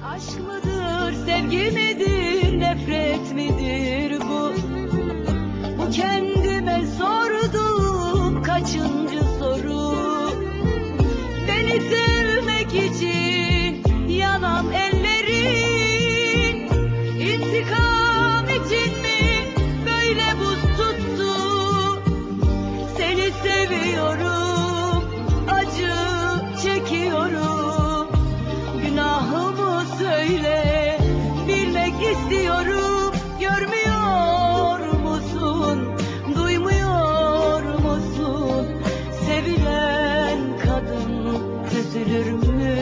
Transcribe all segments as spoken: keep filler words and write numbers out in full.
Aşk mıdır, sevgi midir, nefret midir bu? Bu kendime sorduğum kaçıncı soru? Beni sevmek için yanan ellerin, intikam için mi böyle buz tuttu? Seni seviyorum, acı çekiyorum. Günahımı söyle, bilmek istiyorum. Görmüyor musun, duymuyor musun? Sevilen kadın üzülür mü?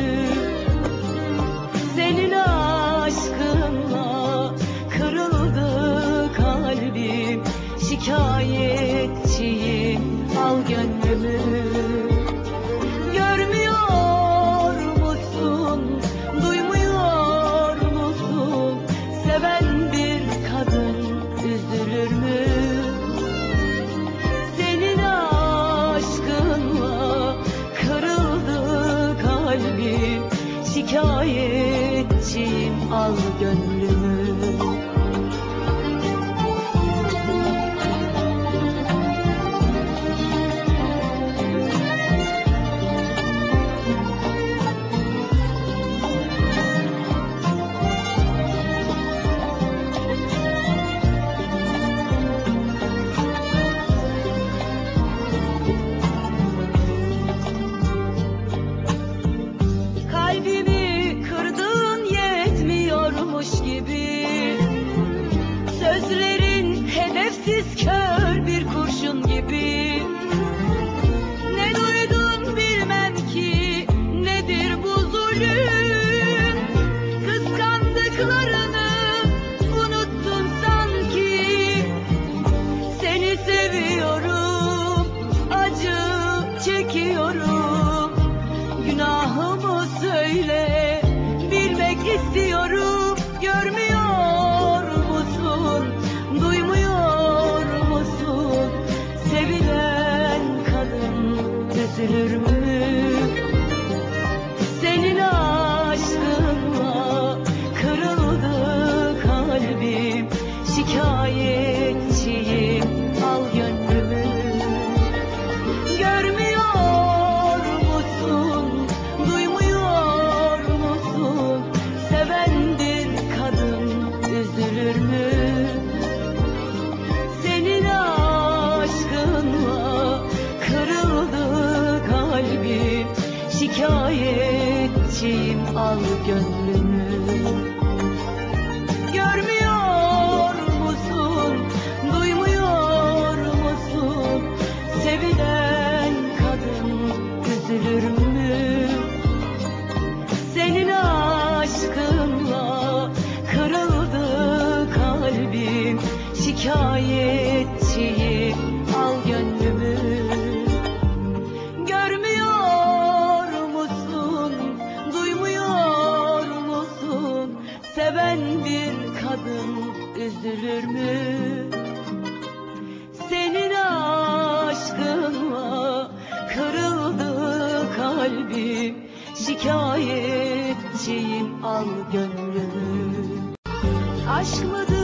Senin aşkınla kırıldı kalbim. Şikayetçiyim, al gönlümü. Görmüyor musun, duymuyor musun? Seven bir kadın üzülür mü? Senin aşkınla kırıldı kalbim. Şikayetçiyim, al gönlümü. Kalbimi kırdın yetmiyormuş gibi, sözlerin hedefsiz kör bir kurşun gibi. Ne duydun bilmem ki, nedir bu zulüm? Kıskandıklarını unuttun sanki. Seni seviyorum, acı çekiyorum. Günahımı söyle, bilmek istiyorum. Görmüyor musun, duymuyor musun? Sevilen kadın üzülür mü? Senin aşkınla kırıldı kalbim. Şikayetçiyim, al gönlümü. Görmüyor musun, duymuyor musun? Seven bir kadın üzülür mü? Senin aşkınla kırıldı kalbim. Şikayetçiyim, al gönlümü. Görmüyor musun, duymuyor musun? Sevilen kadın üzülür mü? Senin aşkınla kırıldı kalbim. Şikayetçiyim, al gönlümü. Görmüyor musun, duymuyor musun? Seven bir kadın üzülür mü? Senin aşkınla kırıldı kalbim. Şikayetçiyim, al gönlümü. Aşk mıdır?